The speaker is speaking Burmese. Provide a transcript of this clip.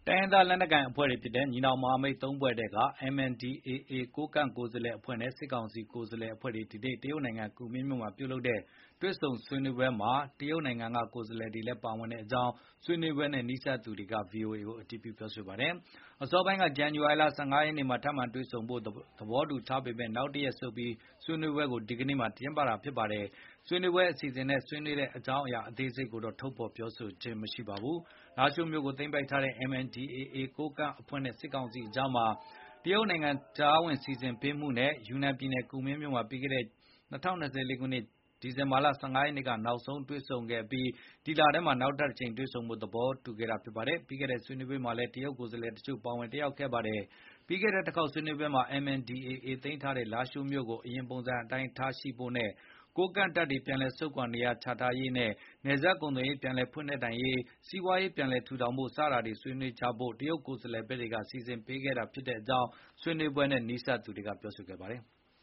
တိုင်းရင်းသားလက်နက်ကိုင်အဖွဲ့တွေဖြစ်တဲ့ ညီနောင်မဟာမိတ် ၃ ဖွဲ့ထဲက MNDAA ကိုးကန့်ကိုယ်စားလှယ်အဖွဲ့နဲ့ စစ်ကောင်စီကိုယ်စားလှယ်အဖွဲ့တွေ ဒီနေ့ တရုတ်နိုင်ငံကူမင်းမြို့မှာပြုလုပ်တဲ့ တွေ့ဆုံဆွေးနွေးပွဲမှာ တရုတ်နိုင်ငံက ကိုယ်စားလှယ်တွေလည်းပါဝင်တဲ့အကြောင်း ဆွေးနွေးပွဲနဲ့နီးစပ်သူတွေက VOA ကို အတည်ပြုပါတယ်။ အစောပိုင်းက ဇန်နဝါရီလ ၁၅ ရက်နေ့မှာ ထပ်မံတွေ့ဆုံဖို့ သဘောတူထားပေမဲ့ နောက်တရက်ဆုတ်ပြီး ဆွေးနွေးပွဲကို ဒီနေ့ကျင်းပတာဖြစ်ပါတယ်။ ဆွေးနွေးပွဲအစီအစဉ်နဲ့ ဆွေးနွေးတဲ့အကြောင်းအသေးစိတ်ကိုတော့ ထုတ်ဖေါ်ပြောဆိုခြင်းမရှိပါဘူး။ လားရှိုးမြို့ကိုသိမ်းပိုက်ထားတဲ့ MNDAA ကိုးကန့်အဖွဲ့နဲ့ စစ်ကောင်စီအကြား တရုတ်နိုင်ငံကြားဝင်စီစဉ်ပေးမှုနဲ့ ယူနန်ပြည်နယ်ကူမင်းမြို့မှာ ပြီးခဲ့တဲ့ ၂၀၂၄ ခုနှစ် ဒီဇင်ဘာလ ၁၅ ရက်နေ့က နောက်ဆုံးတွေ့ဆုံခဲ့ပြီး ဒီလထဲမှာ နောက်ထပ်တကြိမ်တွေ့ဆုံဖို့ သဘောတူခဲ့တာပါ။ ပြီးခဲ့တဲ့ဆွေးနွေးပွဲမှာလည်း တရုတ်ကိုယ်စားလှယ်တချို့ပါဝင်တက်ရောက်ခဲ့ပါတယ်။ ပြီးခဲ့တဲ့တခေါက်ဆွေးနွေးပွဲမှာ MNDAA သိမ်းထားတဲ့ လားရှိုးမြို့ကို အရင်ပုံစံအတိုင်းထားရှိဖို့နဲ့ ကိုးကန့်တပ်တွေ ပြန်လည်ဆုတ်ခွာနေရာချထားရေးနဲ့ နယ်စပ်ကုန်သွယ်ရေးပြန်လည်ဖွင့်လှစ်နိုင်ရေး၊ စီးပွားရေးပြန်လည်ထူထောင်ဖို့ စတာတွေဆွေးနွေးကြဖို့ တရုတ်ကိုယ်စားလှယ်ဘက်က စီစဉ်ပေးခဲ့တာဖြစ်ကြောင်း ဆွေးနွေးပွဲနဲ့နီးစပ်သူတွေကပြောပါတယ်။